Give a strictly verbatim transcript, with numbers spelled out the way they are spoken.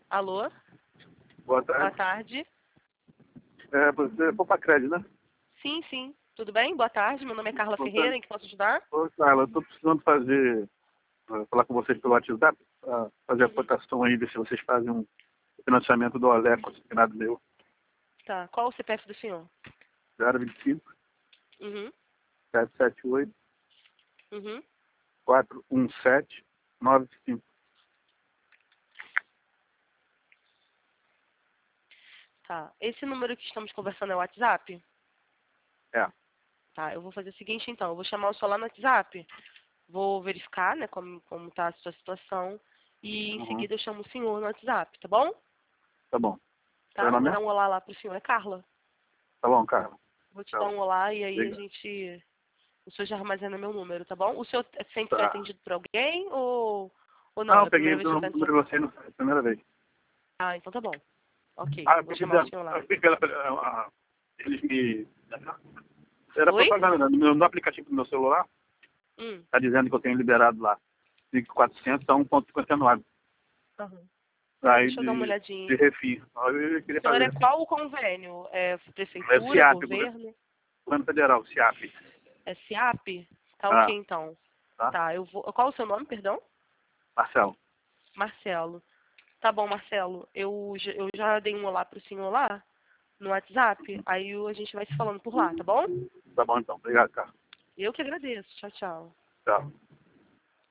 Alô? Boa Boa tarde. tarde. É, você for para crédito, né? Sim, sim. Tudo bem? Boa tarde. Meu nome é Carla Boa Ferreira. tarde. Em que posso ajudar? Ô, Carla, eu tô precisando fazer, eh, falar com vocês pelo WhatsApp, pra fazer a Uhum. cotação aí, ver se vocês fazem um financiamento do Olé consignado meu. Tá. Qual o C P F do senhor? zero vinte e cinco, Uhum. sete sete oito, Uhum. quatro um sete, nove cinco. Tá. Esse número que estamos conversando é o WhatsApp? É. Tá. Eu vou fazer o seguinte, então. Eu vou chamar o senhor lá no WhatsApp. Vou verificar, né, como, como tá a sua situação. E em Uhum. seguida eu chamo o senhor no WhatsApp, tá bom? Tá bom. Seu Tá? Vou nome é? dar um olá lá pro senhor. É Carla. Tá bom, Carla. Vou te dar Tchau. um olá e aí a Liga. gente... O senhor já armazena meu número, tá bom? O senhor sempre foi Tá. atendido por alguém ou, ou não? Não, É eu a primeira peguei vez o que você está número de você na primeira vez. Ah, então tá bom. Ok, Ah, vou porque chamar o da- senhor lá. eu fiz pela, ah, eles me... Era Oi? propaganda, né? no, no aplicativo do meu celular, Hum. tá dizendo que eu tenho liberado lá cinco mil e quatrocentos a um vírgula cinquenta e nove. Uhum. Tá, Aí deixa eu dar uma de, olhadinha. de refis. Aí eu O queria senhor é fazer. qual o convênio? É É prefeitura, SIAP, governo, governo? governo federal, SIAP. É SIAP? Tá ok, Ah, então. tá? Tá, eu vou... Qual o seu nome, perdão? Marcelo. Marcelo. Tá bom, Marcelo. Eu, já- eu já dei um olá pro senhor lá no WhatsApp. Aí a gente vai se falando por lá, tá bom? Tá bom então. Obrigado, cara. Eu que agradeço. Tchau, tchau. Tchau.